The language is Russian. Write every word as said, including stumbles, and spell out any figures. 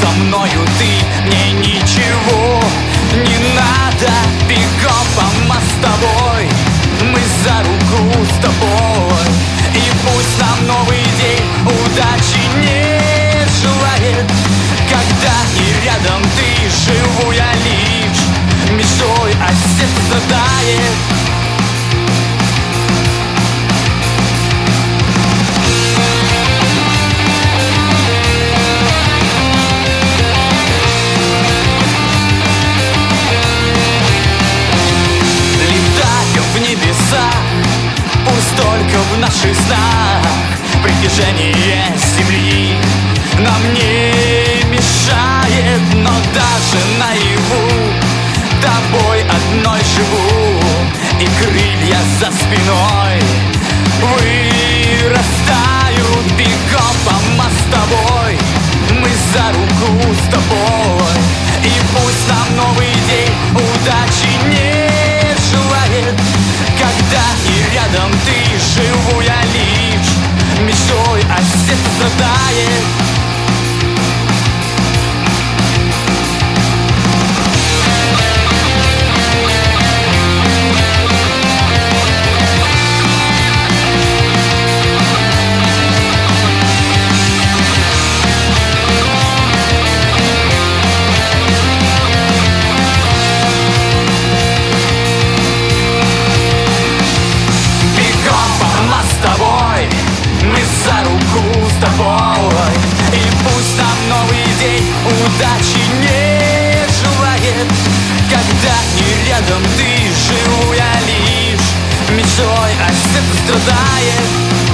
со мною ты, мне ничего не надо. Бегом по мостовой, мы за руку с тобой. И пусть нам новый день удачи не желает. Когда и рядом ты, живу я лишь мечтой, а сердце страдает. Пусть только в наших снах притяжение земли нам не мешает, но даже наяву тобой одной живу, и крылья за спиной вырастают. Бегом по мостовой, мы за руку с тобой. И пусть нам новый день удачи не желает. Когда и рядом ты, живу я лишь мечтой, а сердце страдает. За руку с тобой. И пусть нам новый день удачи не желает. Когда и рядом ты, живу я лишь мечтой, а сердце страдает.